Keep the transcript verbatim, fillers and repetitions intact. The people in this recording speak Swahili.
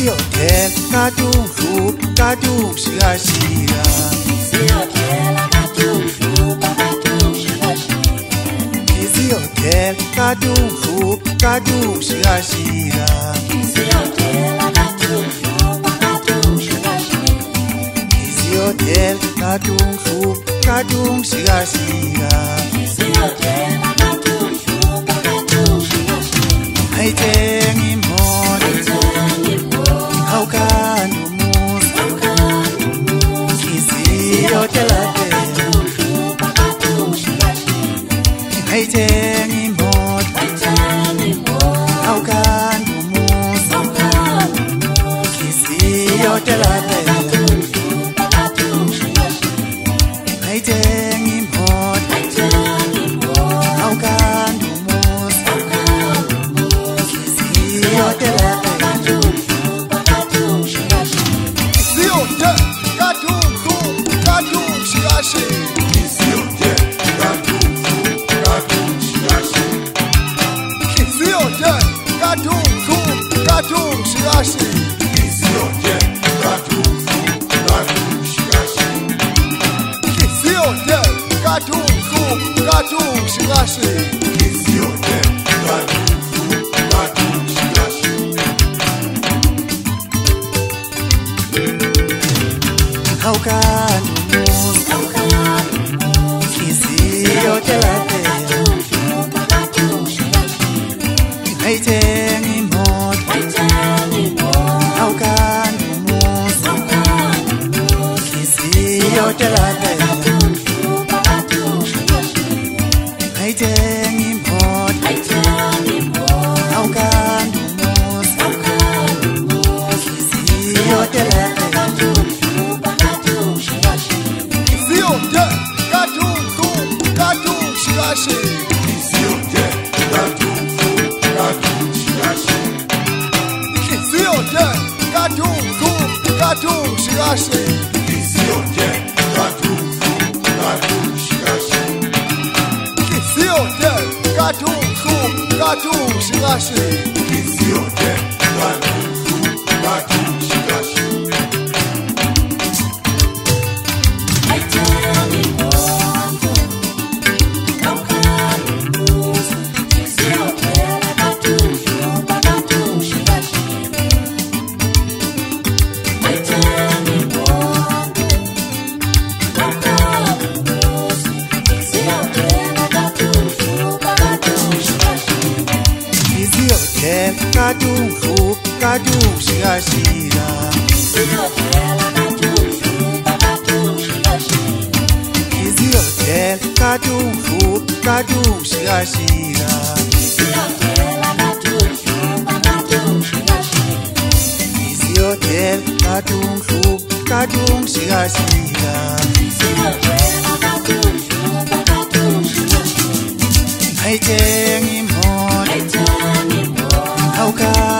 Isiyotel kadung hlup kadung shika-shika. Isiyotel kadung hlup kadung shika-shika. Isiyotel kadung hlup kadung shika-shika. Isiyotel kadung hlup kadung shika-shika. Isiyotel kadung hlup kadung shika-shika. Isiyotel kadung hlup kadung shika-shika. Hayteng imot haukan umus Isiyotel kadung hlup kadung shika-shika. Hayteng imot haukan umus Isiyotel kadung hlup kadung shika-shika. Hayteng imot haukan umus Isiyotel kadung hlup kadung shika-shika. Isiyotel kadung hlup kadung shika-shika. Isiyotel kadung hlup kadung shika-shika. Isiyotel kadung hlup kadung shika-shika. Isiyotel kadung hlup kadung shika-shika. Isiyotel kadung hlup kadung shika-shika. Isiyotel kadung hlup kadung shika-shika. haukan umus Isiyotel kadung Hayteng imot haukan umus Isiyotel kadung Hayteng imot haukan umus Isiyotel kadung Isiyotel kadung hlup kadung shika-shika. Isiyotel kadung hlup kadung shika-shika. Isiyotel kadung hlup kadung shika-shika. Isiyotel kadung hlup kadung shika-shika. Isiyotel kadung hlup kadung shika-shika. Isiyotel kadung hlup kadung shika-shika. Isiyotel kadung hlup kadung shika-shika. Isiyotel kadung hlup kadung shika-shika. Isiyotel kadung hlup kadung shika-shika. Hayteng imot haukan